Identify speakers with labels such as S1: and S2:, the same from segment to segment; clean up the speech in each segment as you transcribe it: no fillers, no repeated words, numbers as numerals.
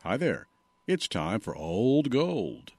S1: Hi there. It's time for Old Gold.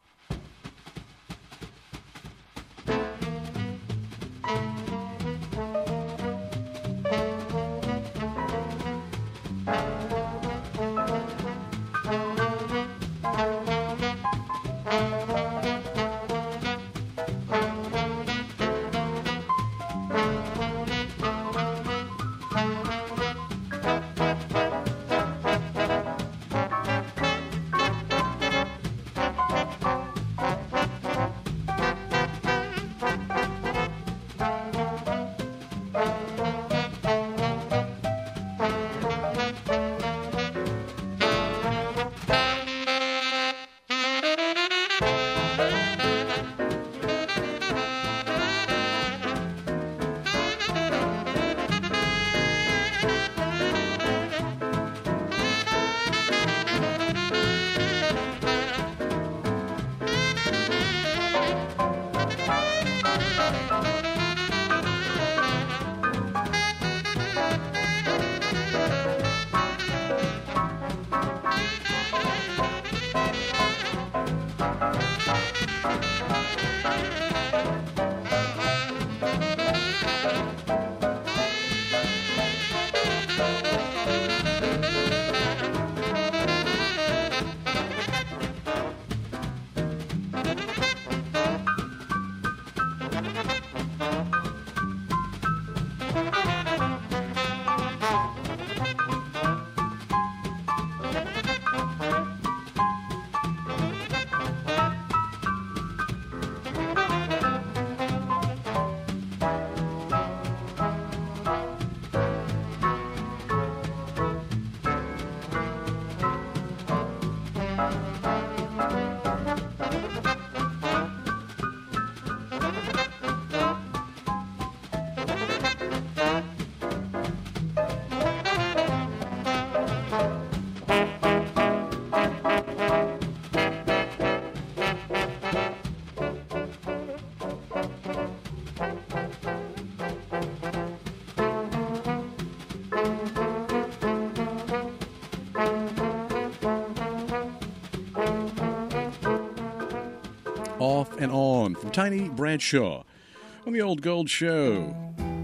S1: Off and On from Tiny Bradshaw on the Old Gold Show.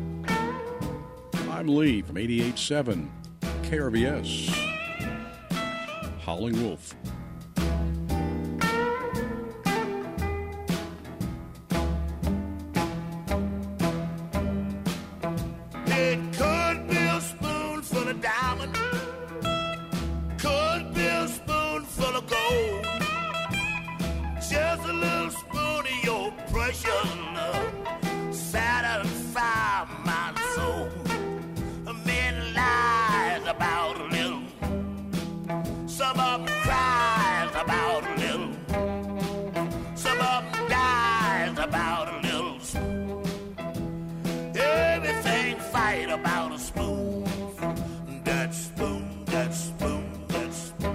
S1: I'm Lee from 88.7 KRVS. Howling Wolf.
S2: It could be a spoonful of diamond, could be a spoonful of gold. Just a little spoon of your precious love satisfy my soul. Many lies about a little, some of them cries about a little, some of them dies about a little. Everything fight about a spoon, that spoon, that spoon, that spoon.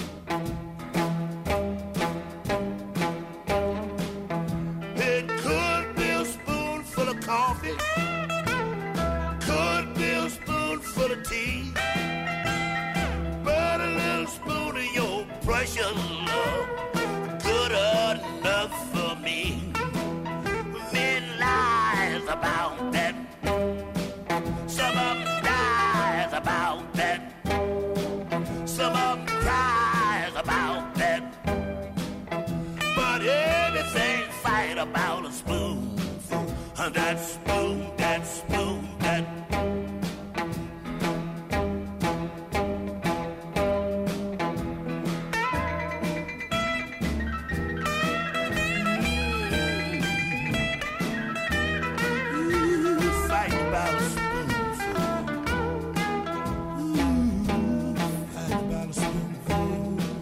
S2: Coffee, could be a spoonful of tea, but a little spoon of your precious love, good enough for me. Men lies about that, some of them dies about that, some of them cries about that, but everything fight about a spoon. That spoon, that spoon, that. Fight about a spoonful. Fight about a spoonful.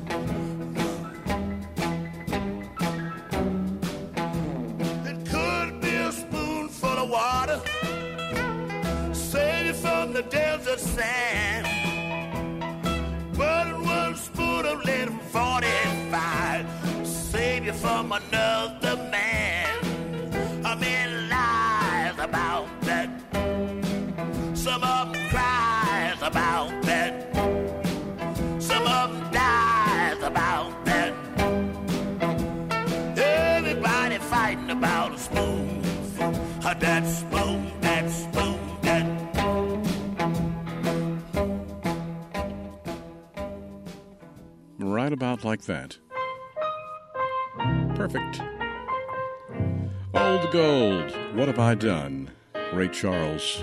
S2: It could be a spoonful of water, save it from the desert sand. But in one spoon of lead 45, save you from another man. A man lies about that, some of them cries about that, some of them dies
S1: right about like that. Perfect. Old Gold, What Have I Done? Ray Charles.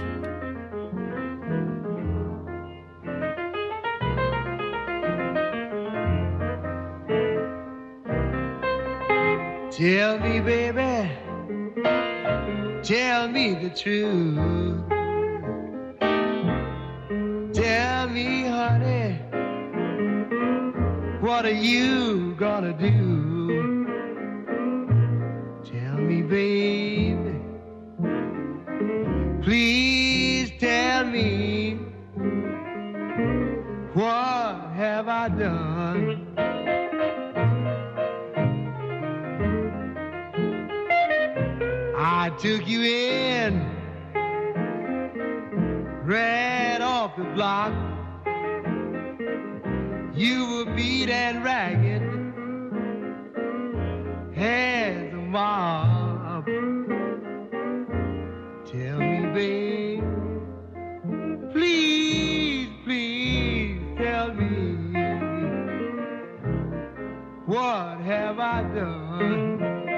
S3: Tell me, baby, tell me the truth. Tell me, honey, what are you gonna do? Tell me, baby, please tell me, what have I done? I took you in, ran off the block. You were beat and ragged as a mob. Tell me, babe, please, please tell me, what have I done?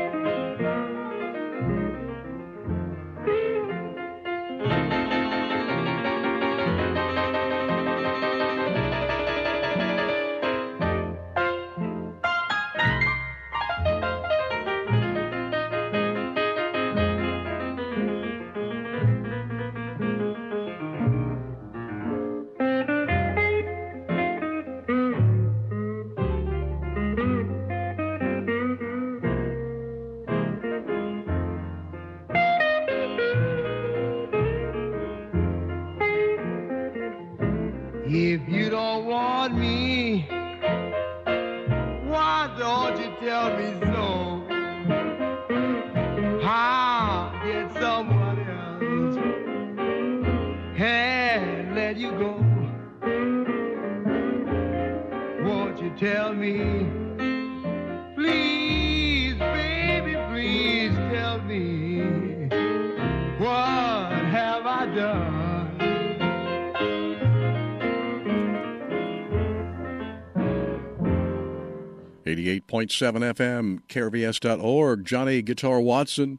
S3: If you don't want me, why don't you tell me so? How did someone else and let you go? Won't you tell me? Please, baby, please tell me, what have I done?
S1: 88.7 FM, KRVS.org. Johnny Guitar Watson.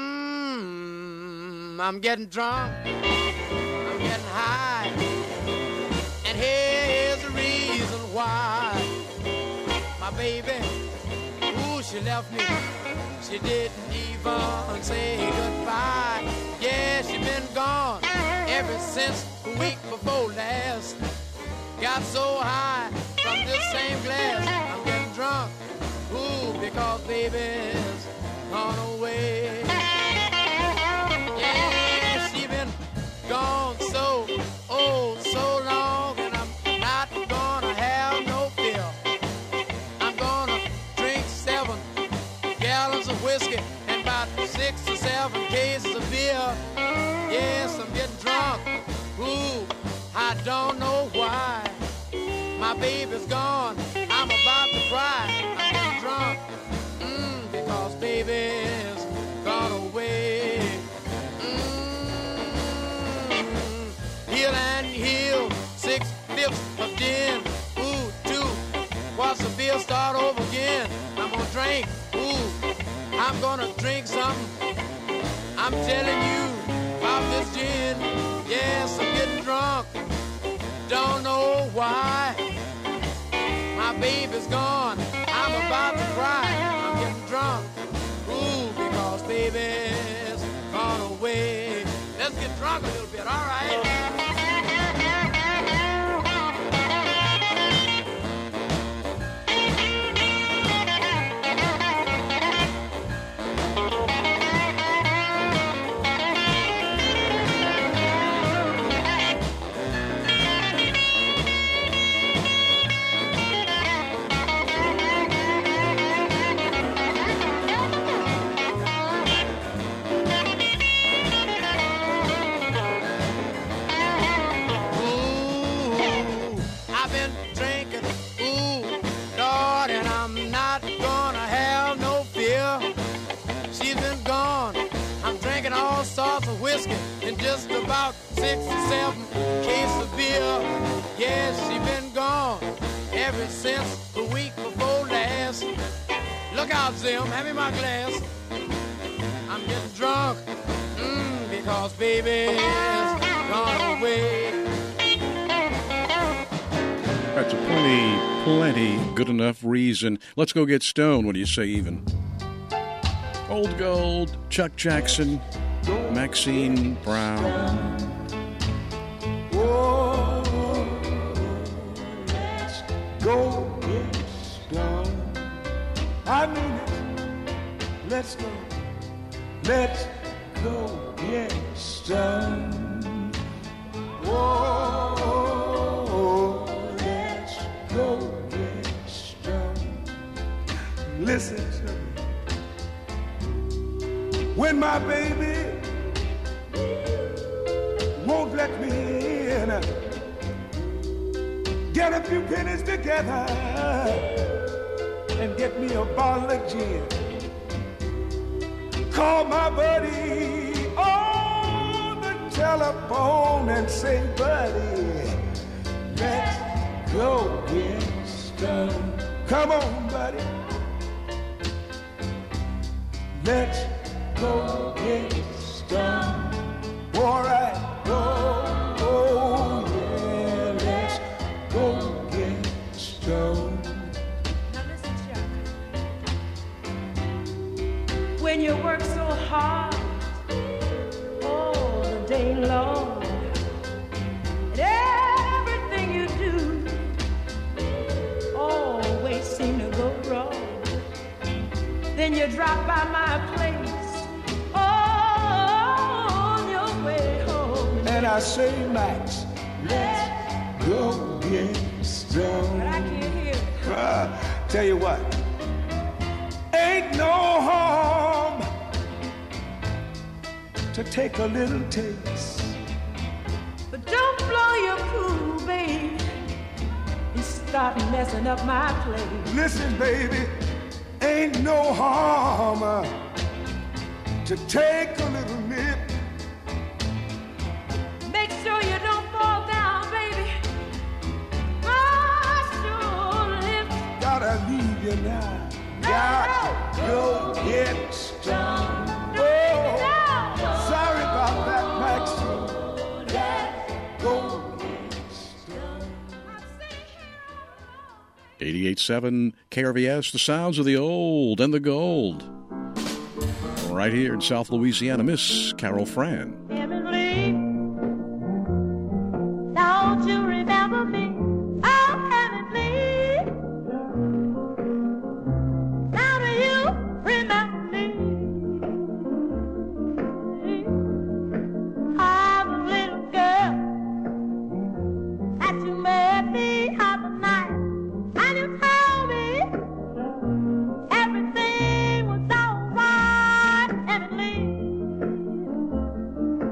S4: I'm getting drunk. I'm getting high. And here's the reason why. My baby, ooh, she left me. She didn't even say goodbye. Yeah, she been gone ever since the week before last. Got so high from this same glass. I'm getting drunk, ooh, because baby's gone away. Yeah, she been gone so, oh, so long, and I'm not gonna have no fear. I'm gonna drink 7 gallons of whiskey and about 6 or 7 cases of beer. Yes, I'm getting drunk, ooh, I don't know why. My baby's gone, I'm about to cry. I'm getting drunk, because baby's gone away. Heel and heel, 6/5 of gin. Ooh, 2 what's the beer, start over again. I'm gonna drink, ooh, I'm gonna drink something. I'm telling you about this gin. Yes, I'm getting drunk, don't know why. My baby's gone, I'm about to cry. I'm getting drunk, ooh, because baby's gone away. Let's get drunk a little bit, all right? And just about 6 or 7 cases of beer. Yes, she been gone ever since since the week before last. Look out, Zim, hand me my glass. I'm getting drunk, because baby's gone away.
S1: That's a plenty good enough reason. Let's go get stoned. What do you say, even? Old Gold, Chuck Jackson, Maxine Brown.
S3: Oh, let's go get stoned. I mean it. Let's go get stoned. Oh, let's go get stoned. Listen to me. When my baby won't let me in, get a few pennies together and get me a bottle of gin. Call my buddy on the telephone and say, buddy, let's go get stoned. Come on, buddy. Let's go get stoned. All right. Oh, yeah, let's go get stoned.
S5: Now listen, Chuck. When you work so hard all the day long, and everything you do always seem to go wrong, then you drop by my place on your way home.
S3: And I say, Max, let's go get stoned.
S5: But I can't hear it.
S3: Tell you what, ain't no harm to take a little taste.
S5: But don't blow your cool, babe. You start messing up my place.
S3: Listen, baby, ain't no harm to take a little nip.
S5: Make sure you don't fall down, baby. Brush your lips.
S3: Gotta leave you now. Gotta go get stoned. Oh, sorry about that, Max. Gotta go get stoned.
S1: 88.7 KRVS, the sounds of the old and the gold. Right here in South Louisiana, Miss Carol Fran.
S5: Emily, don't you remember me? Oh, Emily, how do you remember me? I'm a little girl that you met me other night, and you told me everything was all right, Emily.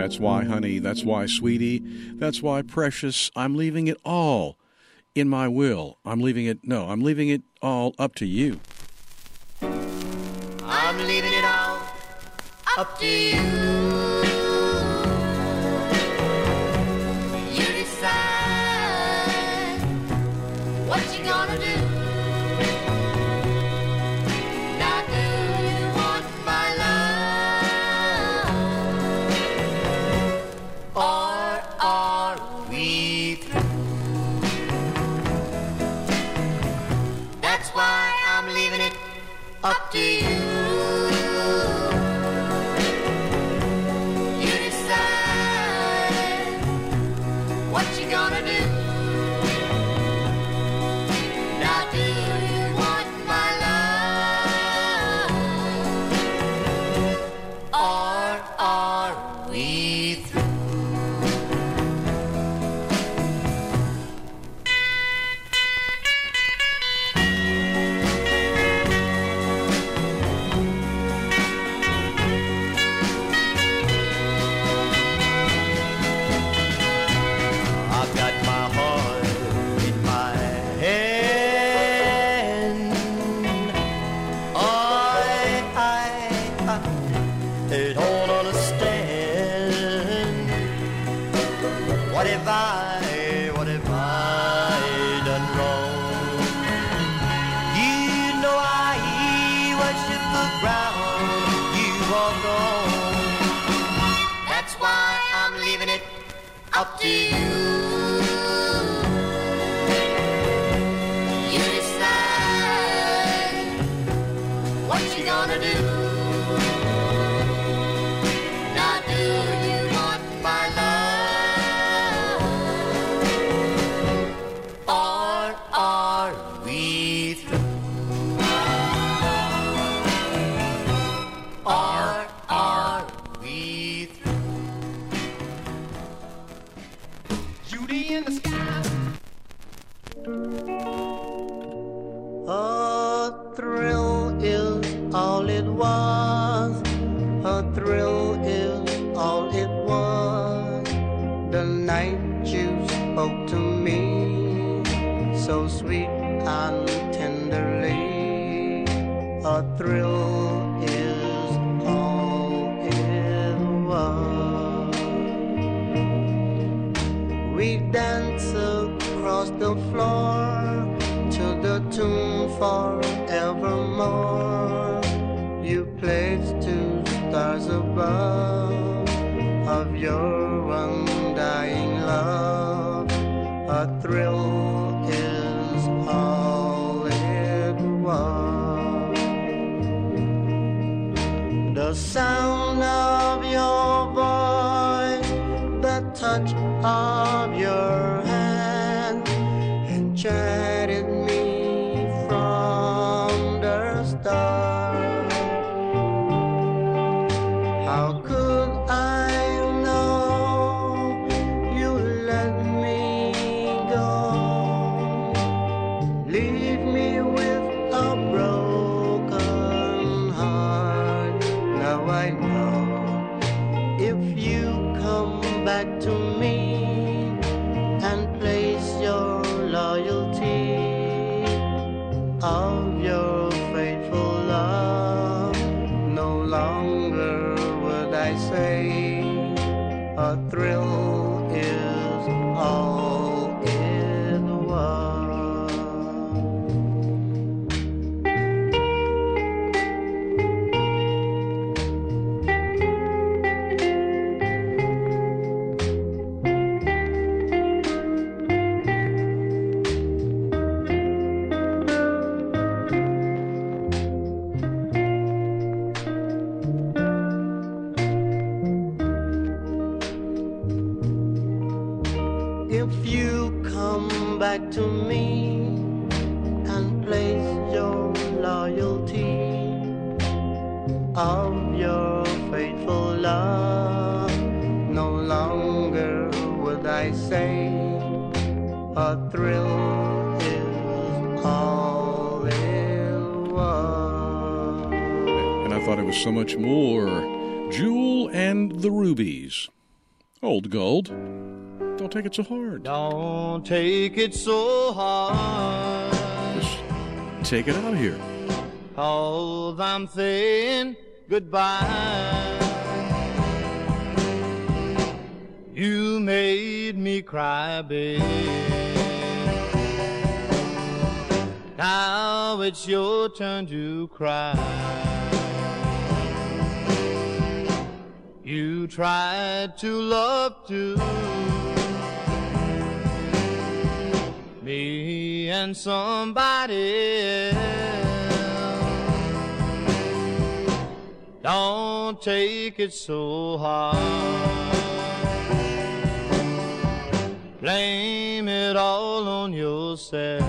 S1: That's why, honey, that's why, sweetie, that's why, precious, I'm leaving it all in my will. I'm leaving it all up to you.
S2: I'm leaving it all up to you. You decide what you gonna do. Now do you want my love, or are we through? That's why I'm leaving it up to you. You decide what you gonna do. Now do you want my love, or are we through? What have I done wrong? You know I worship the ground you walk on. That's why I'm leaving it up to you. You decide what you gonna do. Now do you want my love? Are we through? Are we through? Judy in the sky.
S6: A thrill is all it was. A thrill is all it was. The night you spoke to me so sweet and tenderly. A thrill is all it was. We danced across the floor to the tune forevermore. You placed 2 stars above of your undying love. A thrill is all it was. The sound of your voice, the touch of your hand, enchanted me from the start. How could I know you let me go? Leave me with a broken heart. Now I know if you come back to me and place your loyalty of your faithful love, no longer would I say a thrill is all it was. If you come back to me and place your loyalty of your faithful love, no longer would I say a thrill is all it was.
S1: And I thought it was so much more. Jewel and the Rubies. Old Gold, don't take it so hard.
S6: Don't take it so hard.
S1: Just take it out here.
S6: 'Cause I'm saying goodbye. You made me cry, babe. Now it's your turn to cry. You tried to love too, me and somebody else. Don't take it so hard. Blame it all on yourself.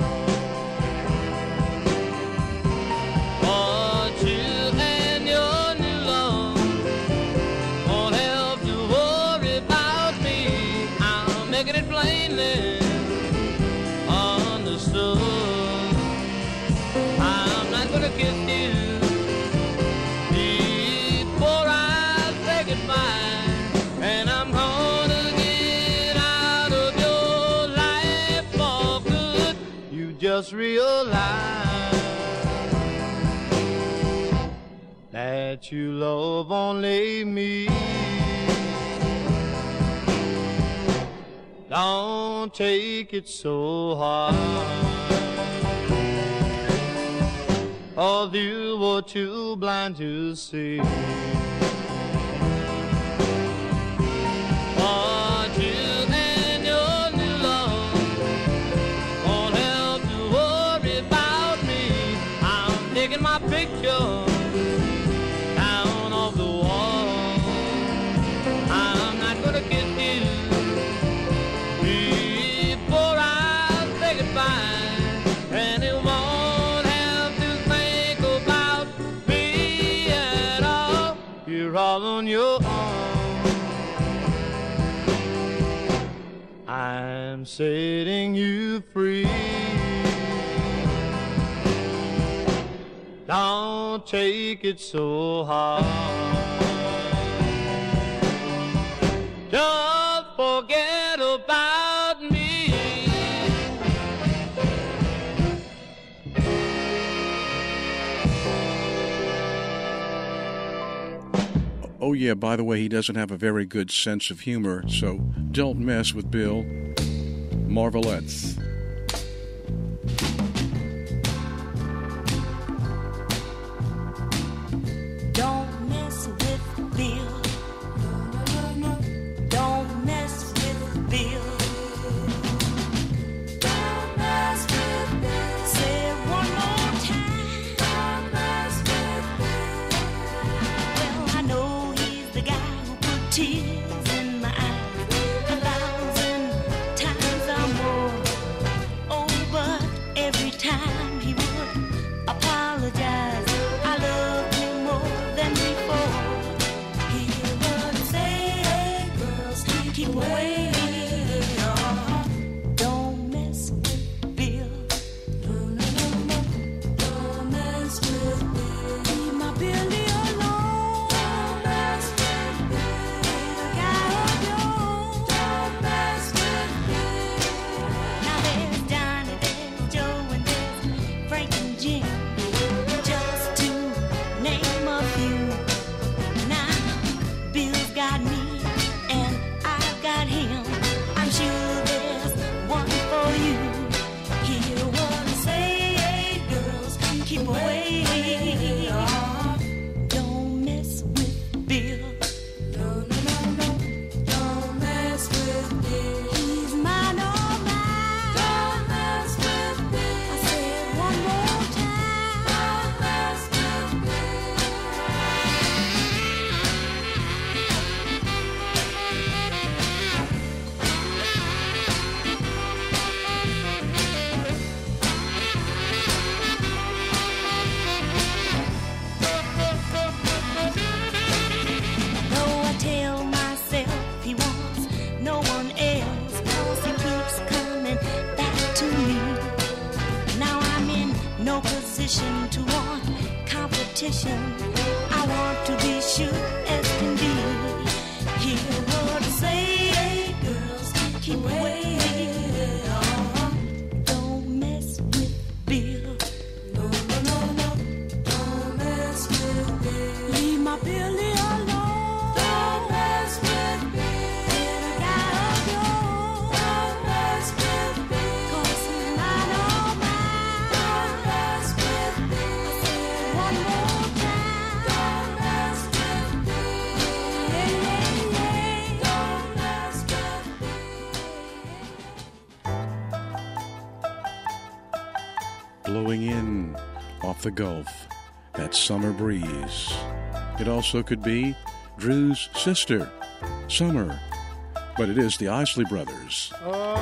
S6: But you and your new love won't have to worry about me. I'm making it plainly understood. I'm not gonna kiss you before I say goodbye, and I'm gonna get out of your life for good. You just realize that you love only me. Don't take it so hard. All you were too blind to see. But you and your new love won't have to worry about me. I'm taking my picture down off the wall. I'm not gonna kiss you before I say goodbye, and it won't have to think about me at all. You're all on your own. I'm setting you free. Don't take it so hard. Just forget about me.
S1: Oh, yeah, by the way, he doesn't have a very good sense of humor, so don't mess with Bill. Marvelettes.
S5: Don't mess with Bill. Don't mess with Bill. Don't mess with Bill. Say it one more time. Don't mess with Bill. Well, I know he's the guy who put tears in my eyes 1,000 times or more. Oh, but every time he would apologize, I loved him more than before. He would say, hey, girls, keep away. Don't mess with Bill. Don't mess with Bill. Leave my Billy alone. Don't mess with Bill. Guy of yours. Don't mess with Bill. Now there's Johnny, there's Joe, and there's Frank and Jim, just to name a few. Now Bill's got me and I've got him. I'm sure there's one for you. Hear what I say, hey, girls, keep away. Don't mess with Bill. No, don't mess with Bill. He's mine, all mine. Don't mess with Bill. I say it one more time. Don't mess with Bill. Though I tell myself he wants no one else, 'cause he keeps coming back to me. Now I'm in no position to want competition. I want to be sure as can be. Hear what I say.
S1: off the Gulf, that summer breeze. It also could be Drew's sister, Summer, but it is the Isley Brothers.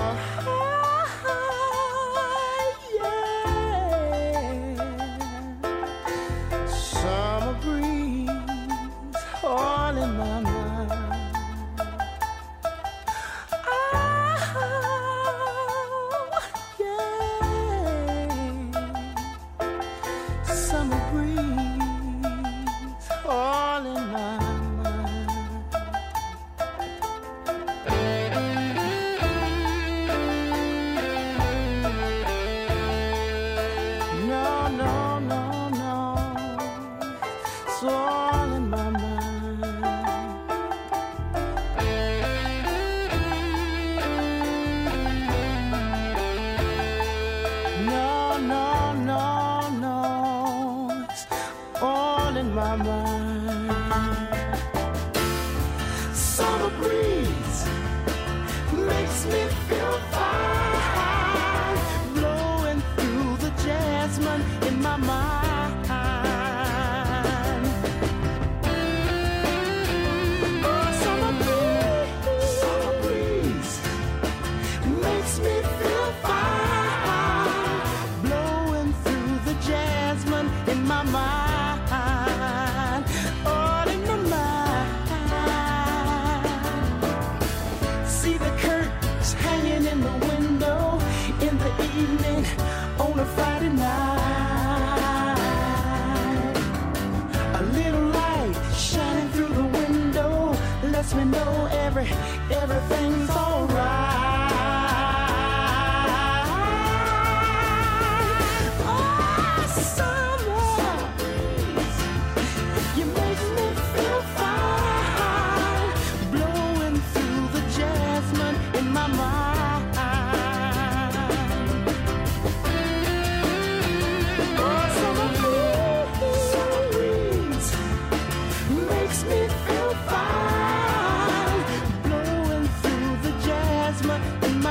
S3: Summer breeze all in my mind. Summer breeze all in my mind. No, no, no, no. It's all in my mind. No, no, no, no. It's all in my mind. Summer breeze makes me feel fine, blowing through the jasmine in my mind. Oh, summer breeze makes me feel fine, blowing through the jasmine in my mind. All in my mind. See the curtains hanging in the window in the evening on a Friday night. A little light shining through the window lets me know everything's alright. Oh, summer, you make me feel fine, blowing through the jasmine in my mind. Oh, summer breeze makes me feel fine, blowing through the jasmine in my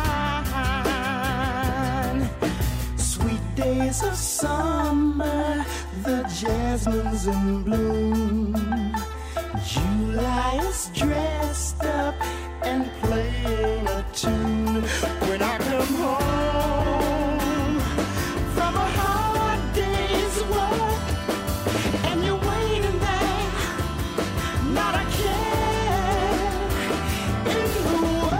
S3: mind. Sweet days of summer, the jasmine's in bloom. July is dressed up and playing a tune. When I come home from a hard day's work and you're waiting there, not a care in the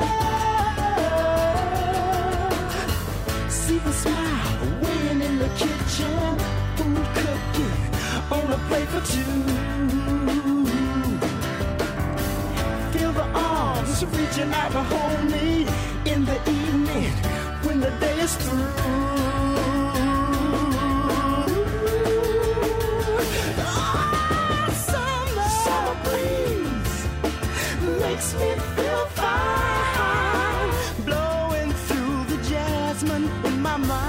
S3: world. See the smile waiting in the kitchen, food cooking on a plate for two. Feel the arms reaching out to hold me in the evening when the day is through. Ah, summer breeze makes me feel fine, blowing through the jasmine in my mind.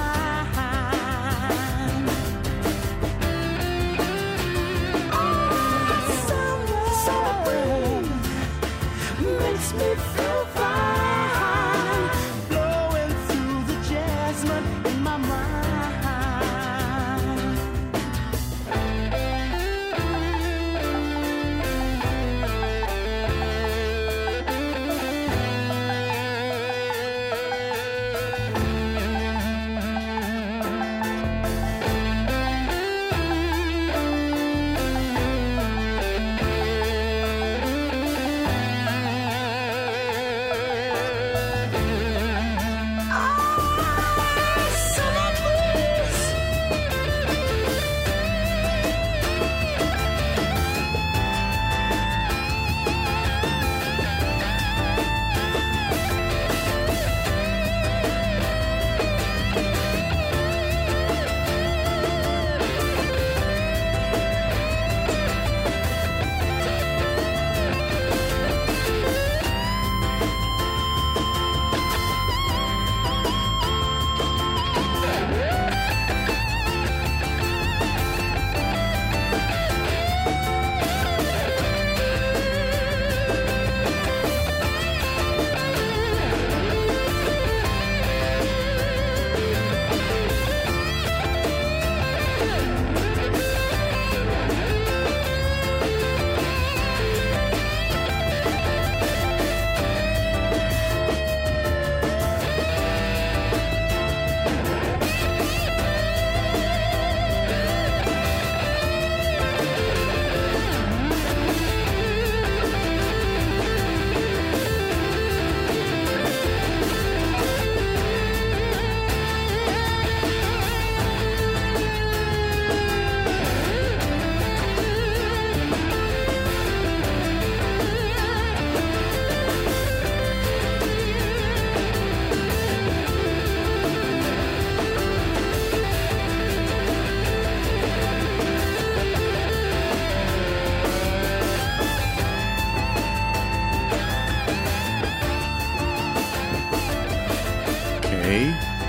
S3: Summer breeze makes me feel fine, blowing through the jasmine in my mind.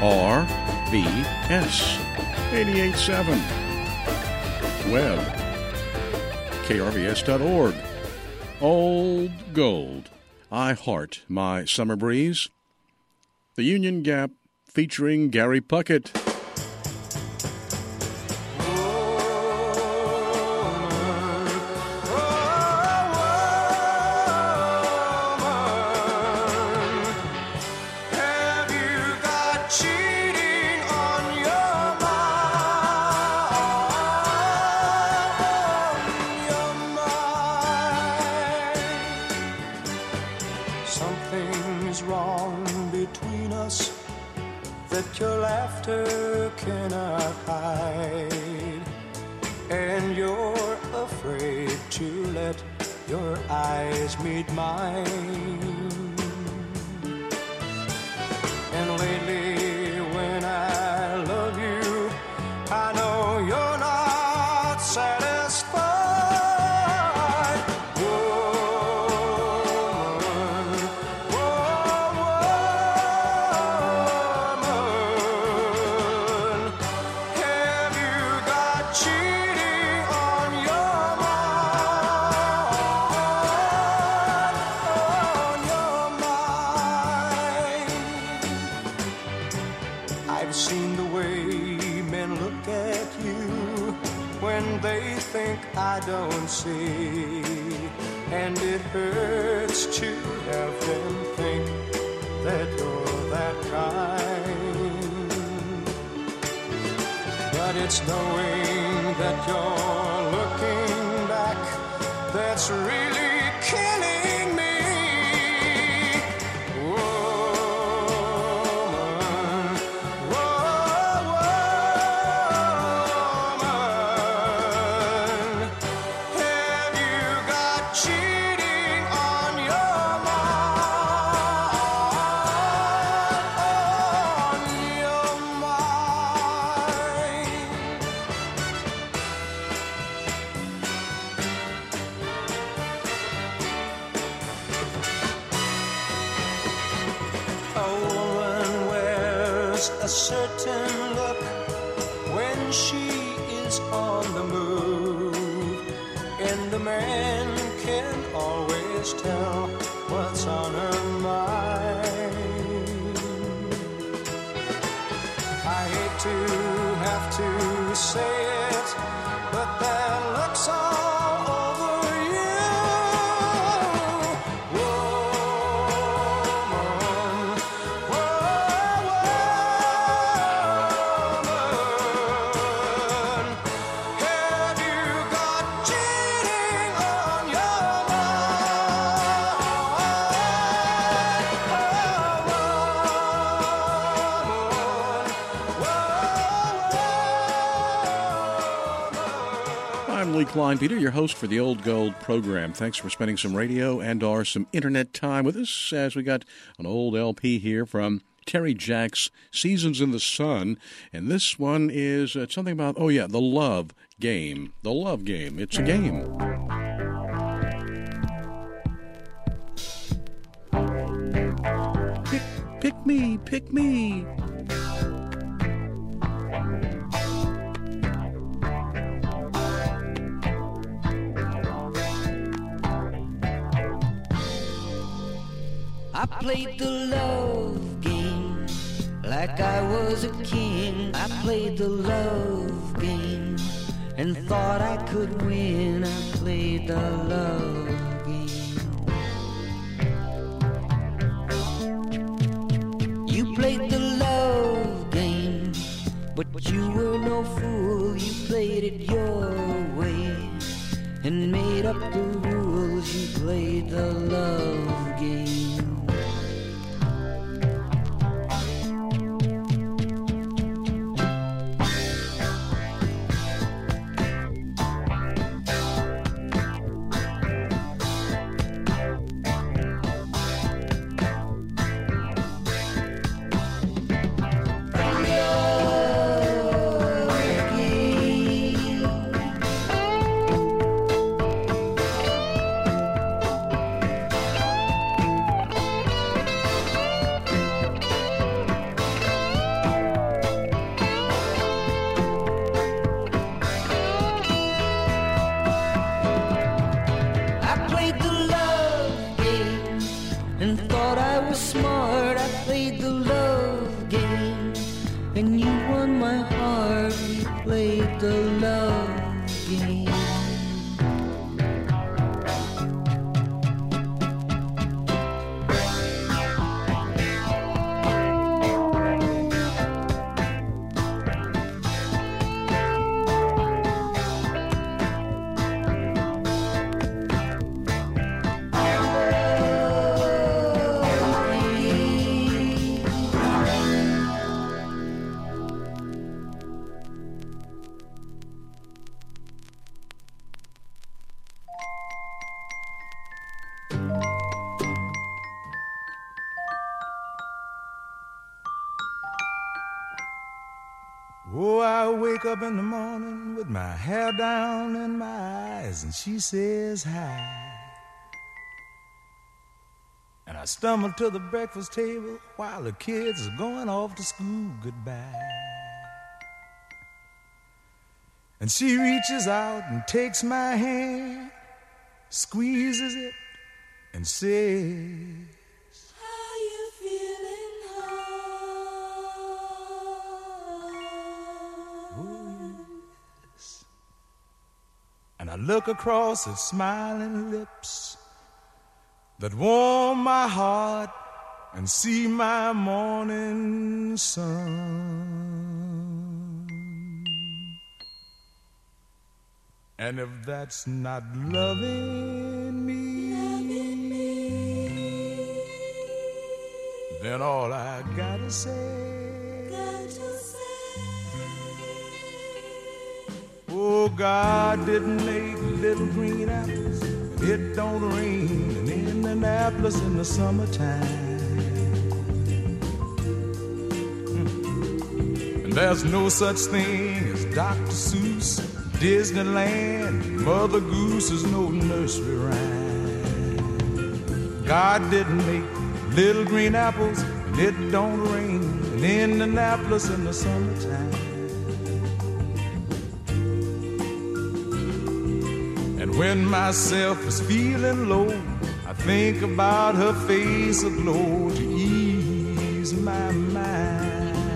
S1: KRVS 88.7. Web, krvs.org. Old Gold, I Heart My Summer Breeze. The Union Gap featuring Gary Puckett.
S3: Something's wrong between us that your laughter cannot hide, and you're afraid to let your eyes meet mine. And lately when I love you, I know you're not satisfied. I don't see, and it hurts to have them think that you're that kind. But it's knowing that you're looking back that's really killing me. A certain look when she is on the move, and a man can always tell what's on her mind. I hate to have to say it, but that looks all over you.
S1: Lee Kleinpeter, your host for the Old Gold program. Thanks for spending some radio and or some internet time with us as we got an old LP here from Terry Jacks, Seasons in the Sun. And this one is something about, the love game. The love game. It's a game. Pick me, pick me.
S7: I played the love game like I was a king. I played the love game and thought I could win. I played the love game. You played the love game, but you were no fool. You played it your way and made up the rules. You played the love game. I played the love game and thought I was smart. I played the love game and you won my heart. We played the love game.
S8: Oh, I wake up in the morning with my hair down in my eyes, and she says hi. And I stumble to the breakfast table while the kids are going off to school goodbye. And she reaches out and takes my hand, squeezes it, and says,
S5: How you feeling,
S8: and I look across at smiling lips that warm my heart and see my morning sun. And if that's not loving me, then all I gotta say, oh, God didn't make little green apples, and it don't rain in Indianapolis in the summertime. And there's no such thing as Dr. Seuss, Disneyland, Mother Goose is no nursery rhyme. God didn't make little green apples, and it don't rain in Indianapolis in the summertime. And when myself is feeling low, I think about her face aglow to ease my mind.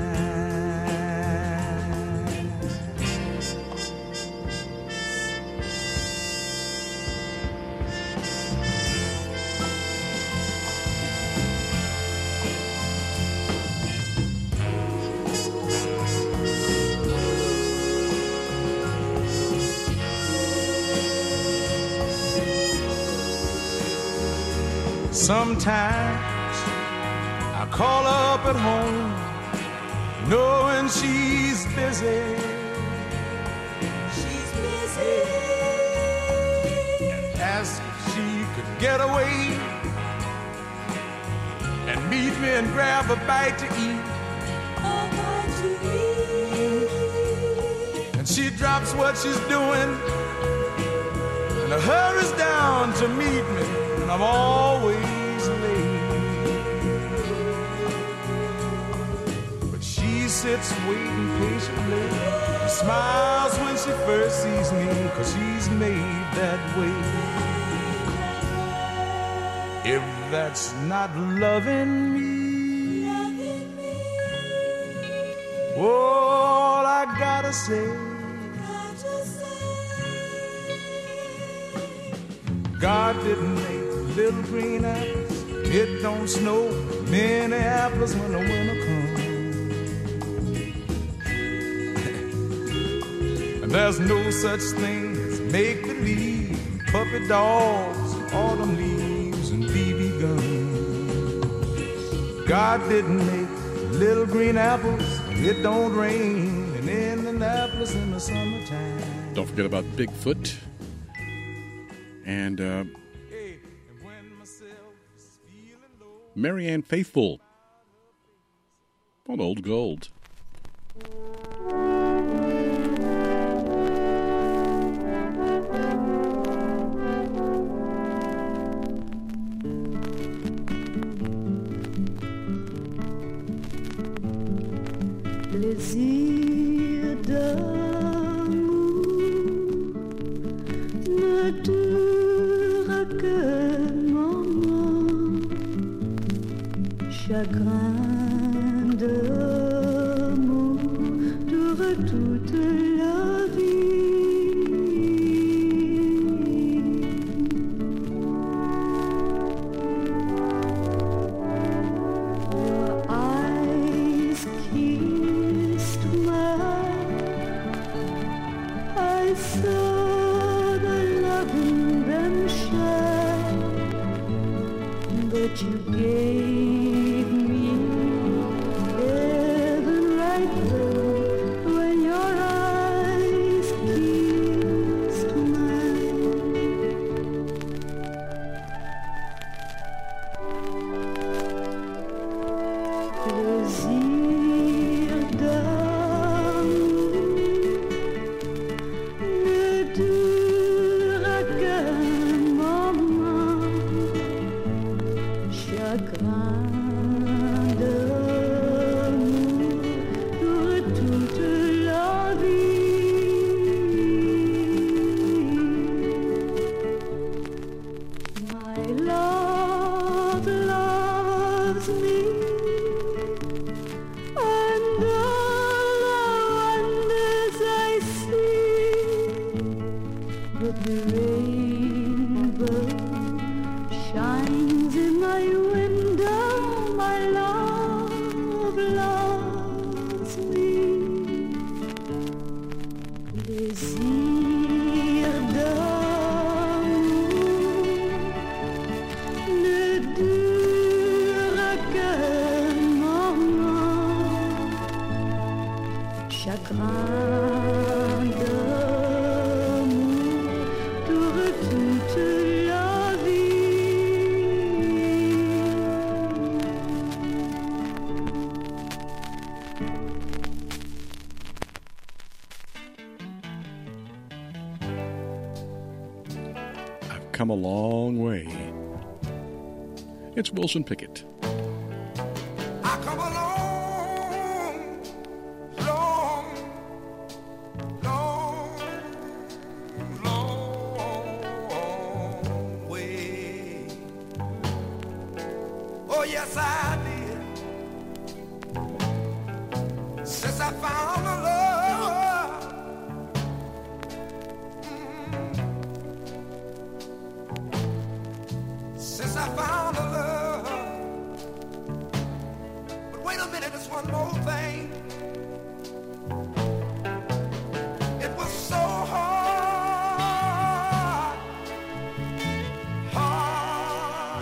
S8: Sometimes I call up at home, knowing she's busy. And ask if she could get away and meet me and grab a bite to eat. And she drops what she's doing and hurries down to meet me, and I'm always late. But she sits waiting patiently and smiles when she first sees me, 'cause she's made that way. If that's not loving me, all I gotta say, God didn't make little green apples, it don't snow Minneapolis when the winter comes. And there's no such thing as make-believe, puppy dogs, autumn leaves, and BB guns. God didn't make little green apples, it don't rain in Indianapolis in the summertime.
S1: Don't forget about Bigfoot. And Marianne Faithfull on Old Gold.
S3: Les îles d'amour ne durent
S5: que maman, chagrin d'amour dure toute la vie. Your eyes kissed mine, I saw the love in them shine, but you gave me heaven right there when your eyes kissed mine. Plaisir d'amour ne dura qu'un moment, chagrin d'amour dure toute la vie. My love loves me, and all the wonders I see, but the rainbow shines in my window. My love loves me. Plaisir d'amour ne dura qu'un moment, chagrin d'amour dure toute la vie.
S1: I've come a long way. It's Wilson Pickett.
S8: I come a long, long, long, long way. Oh, yes, I did. Since I found the love. Since I found the love. But wait a minute, there's one more thing. It was so hard, hard,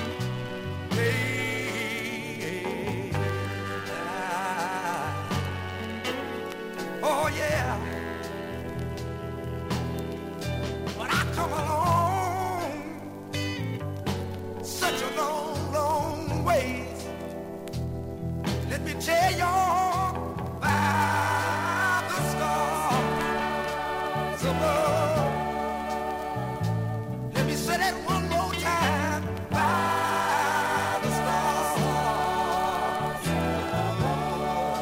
S8: hey, oh yeah. But I come along such a long, long ways. Let me tell y'all by the stars above. Let me say that one more time. By the stars above.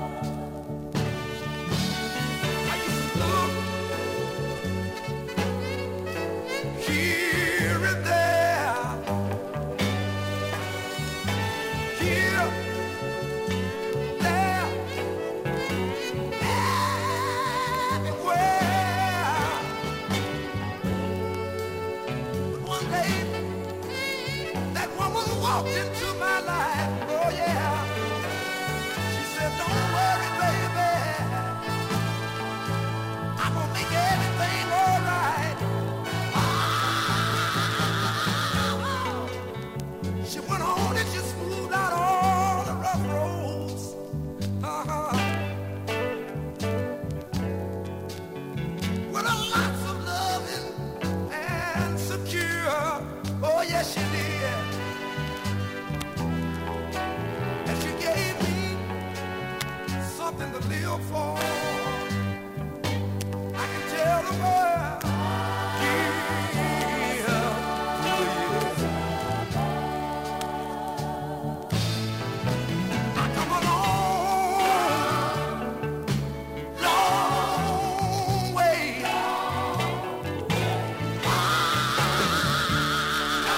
S8: I used to look here and there, here, there, everywhere. But one day, that woman walked into my life. Oh yeah, she said, "Don't worry, baby, I'm gonna make everything all right." She went on and she smoothed out all the rough roads. With a lots of loving and secure. Oh yes, she did. And she gave me something to live for. I can tell the world. Yeah, I come a long, long way.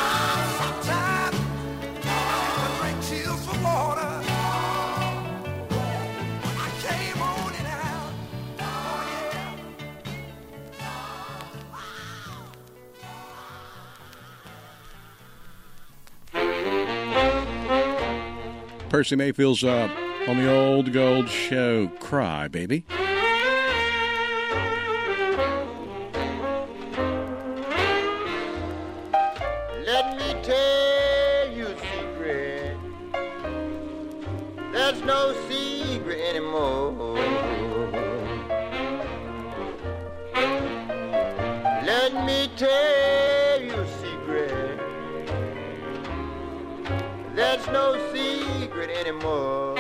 S1: Percy Mayfield's on the Old Gold Show. Cry, baby.
S9: Let me tell you a secret. There's no secret anymore. Let me tell you a secret. There's no secret anymore.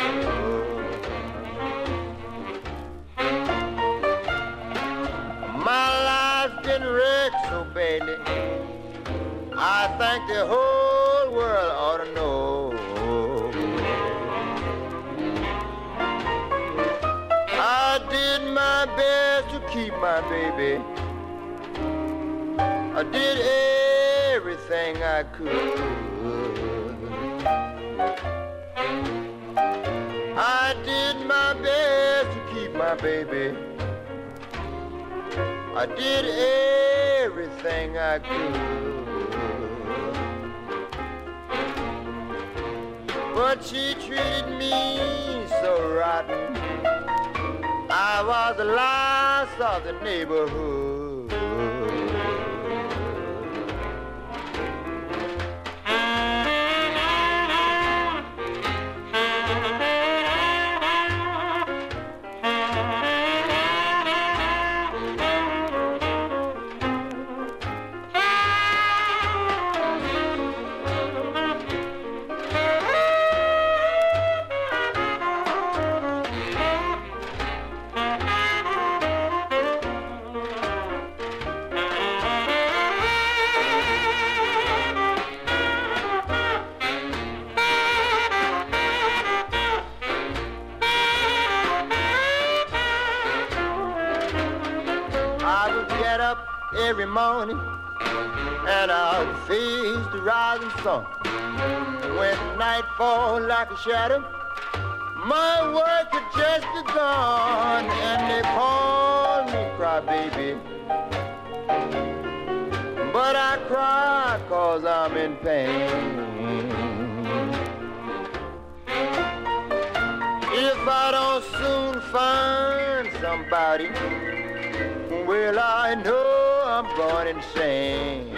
S9: My life's been wrecked so badly, I think the whole world ought to know. I did my best to keep my baby. I did everything I could. I did my best to keep my baby. I did everything I could. But she treated me so rotten, I was the last of the neighborhood. Every morning, and I'll face the rising sun. When night falls like a shadow, my work had just begun, and they call me crybaby. But I cry 'cause I'm in pain. If I don't soon find somebody, well, I know I'm going insane.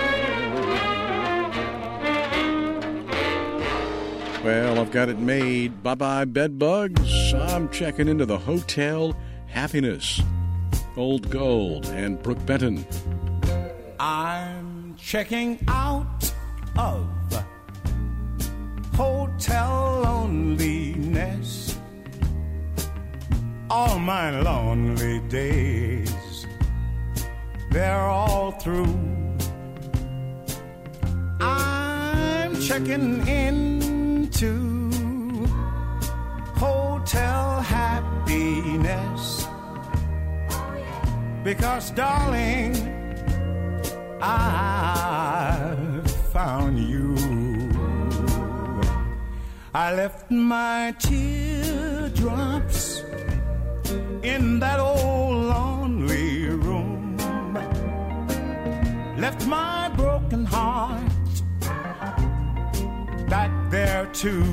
S1: Well, I've got it made. Bye-bye, bedbugs. I'm checking into the Hotel Happiness. Old Gold and Brooke Benton.
S8: I'm checking out of hotel loneliness. All my lonely days, they're all through. I'm checking into hotel happiness because, darling, I've found you. I left my teardrops in that old lonely room, left my broken heart back there too.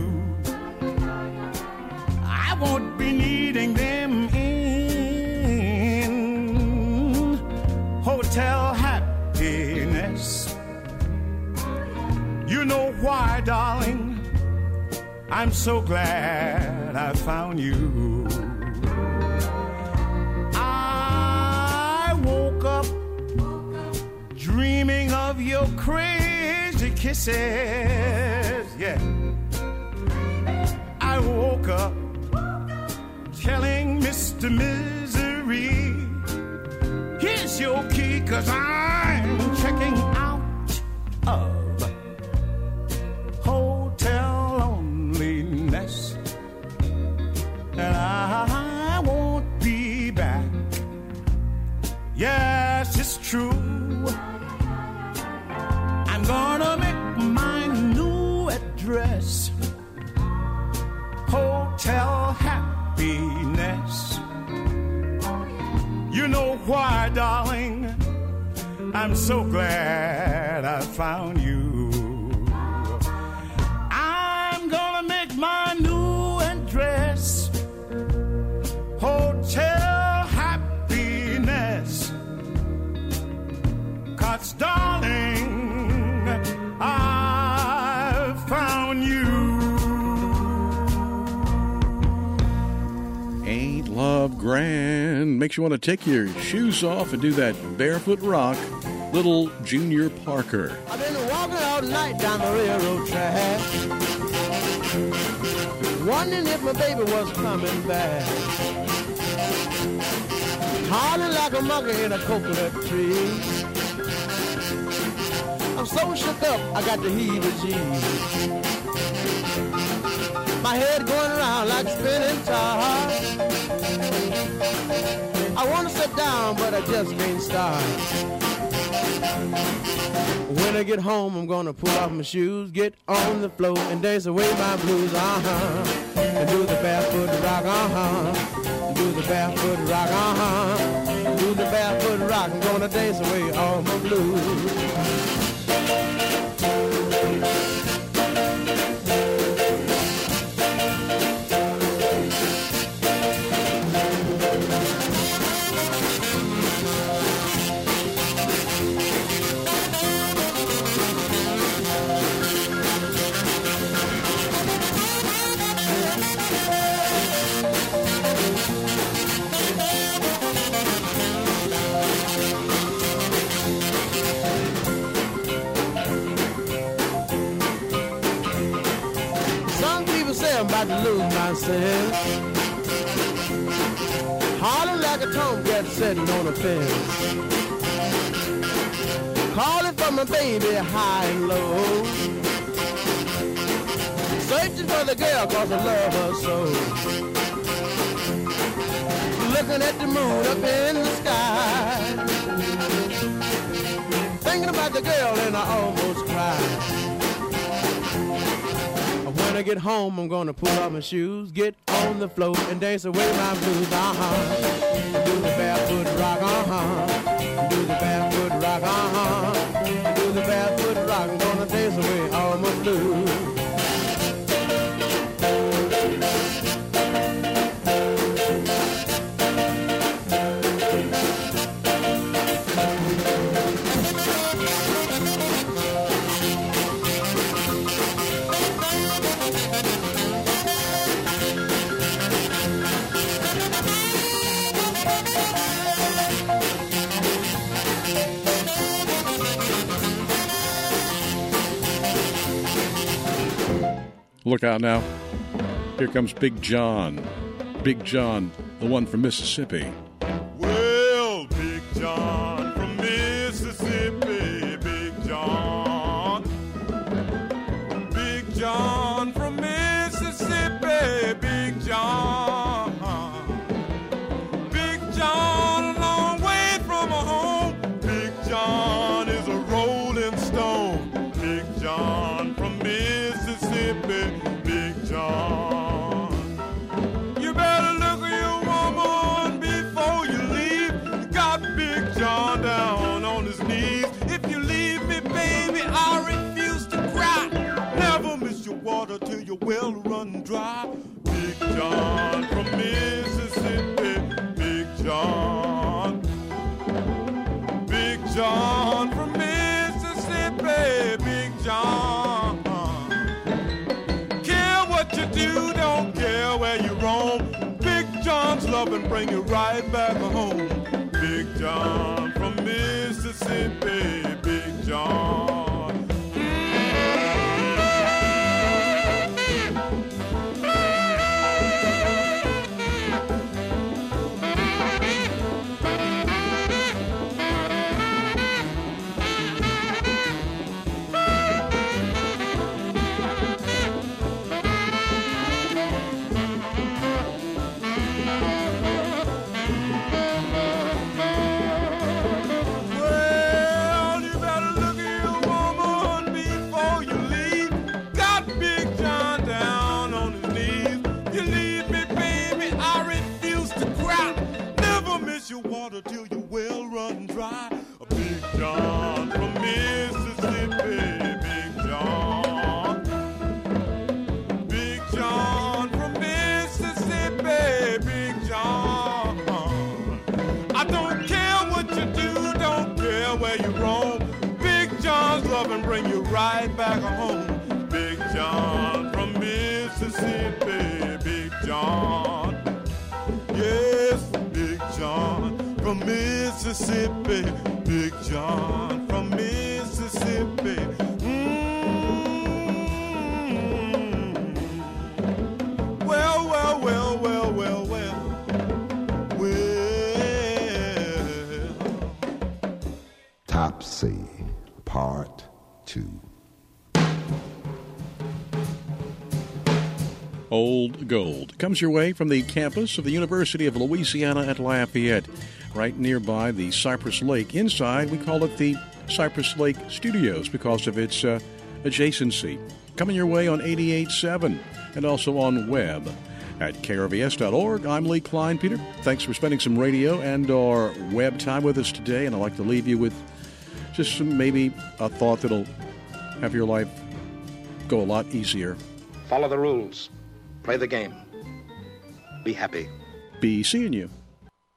S8: I won't be needing them in hotel happiness. You know why, darling? I'm so glad I found you. I woke up dreaming of your crazy kisses. Yeah. I woke up telling Mr. Misery, here's your key, 'cause I'm checking out of hotel loneliness, and I won't be back. Yes, it's true. I'm gonna make my new address hotel happiness. You know why, darling? I'm so glad I found you. I'm gonna make my
S10: on you.
S1: Ain't love grand? Makes you want to take your shoes off and do that barefoot rock. Little Junior Parker.
S4: I've been walking all night down the railroad track, wondering if my baby was coming back. Howling like a monkey in a coconut tree. I'm so shook up, I got the heebie-jeebies. My head going around like a spinning top. I want to sit down, but I just can't start. When I get home, I'm gonna pull off my shoes, get on the floor and dance away my blues, and do the barefoot rock, and do the barefoot rock, and do the barefoot rock. I'm gonna dance away all my blues. I'm about to lose myself, hollering like a tomcat sitting on a fence, calling for my baby high and low, searching for the girl cause I love her so, looking at the moon up in the sky, thinking about the girl and I almost cried. When I get home, I'm gonna pull off my shoes, get on the floor and dance away my blues, do the barefoot rock, do the barefoot rock, do the barefoot rock. I'm gonna dance away all my blues.
S1: Look out now. Here comes Big John. Big John, the one from Mississippi.
S10: Well, Big John from Mississippi, Big John. Big John from Mississippi, Big John. Big John, a long way from home. Big John is a rolling stone. Big John from Mississippi, Big John. You better look at your woman before you leave. You got Big John down on his knees. If you leave me, baby, I refuse to cry. Never miss your water till your well run dry. Big John from Mississippi, Big John. Big John from Mississippi, Big John. Care what you do, don't care where you roam. Big John's loving bring you right back home. Big John from Mississippi, Big John. Well, you better look at your woman before you leave. Got Big John down on his knees. You leave me, baby, I refuse to cry. Never miss your water till your well run dry. Big John from Mississippi, Big John. Big John from Mississippi, Big John. I don't care what you do, don't care where you roam. Big John's love and bring you right back home. Big John from Mississippi, Big John. Yes, Big John from Mississippi, Big John from Mississippi. Well, well, well, well, well, well, well.
S11: Topsy, Part 2.
S1: Old Gold comes your way from the campus of the University of Louisiana at Lafayette, right nearby the Cypress Lake. Inside, we call it the Cypress Lake Studios because of its adjacency. Coming your way on 88.7 and also on web at krvs.org. I'm Lee Klein. Peter, thanks for spending some radio and our web time with us today, and I'd like to leave you with just some, maybe a thought that'll have your life go a lot easier.
S12: Follow the rules. Play the game. Be happy.
S1: Be seeing you.